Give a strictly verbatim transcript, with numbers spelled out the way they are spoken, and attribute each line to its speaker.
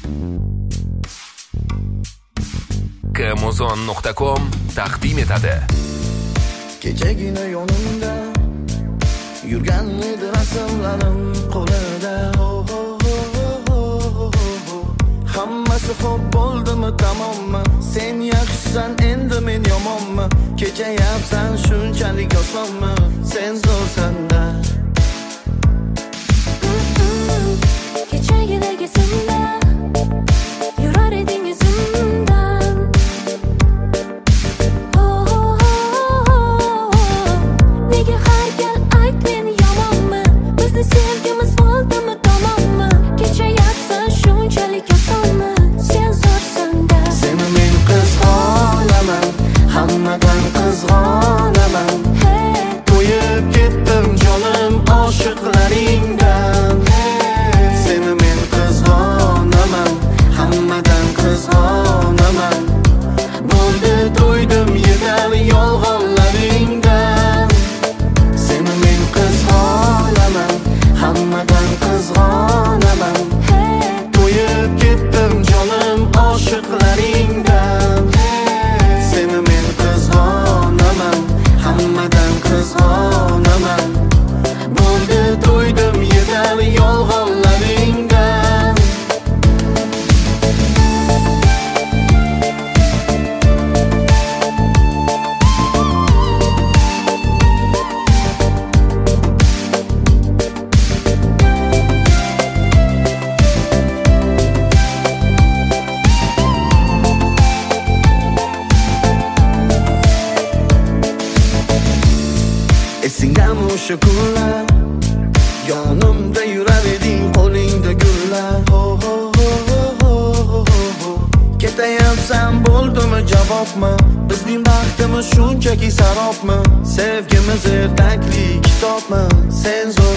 Speaker 1: Amazon nuqta com taqdim etadi.
Speaker 2: Kechagina yonimda yurgan edi rasmlarim qo'lida. Hammasi xo'p bo'ldimi, tamommi? Sen yaxshisan, endi men yomonmi? Kechayapsan shunchalik osonmi? Sen zo'rsan-da.
Speaker 3: Kechagidagi simda yurar eding izimdan. Nega har gal ayt men yomonmi? Bizni sevgimiz bo'ldimi, tamommi? Kechayapsan shunchalik osonmi? Sen zo'rsan-da.
Speaker 2: Seni men qizg'onaman, hammadan qizg'onaman. To'yib ketdim jonim oshiqlaringdan. Seni men qizg'onaman, hammadan qizg'onaman. Bo'ldi to'ydim yetar yolg'onlaringdan. Seni men qizg'onaman, hammadan qizg'onaman. To'yib ketdim jonim oshiqlaringdan. Seni men qizg'onaman, hammadan qizg'onaman. Bo'ldi to'ydim yetar yolg'onlaringdan. Esingdami o'sha kunlar? Yonimda yurar eding, qo'lingda gullar. Ketayapsan bo'ldimi javobmi? Bizning baxtimiz shunchaki sarobmi? Sevgimiz ertakli kitobmi? Sen zo'r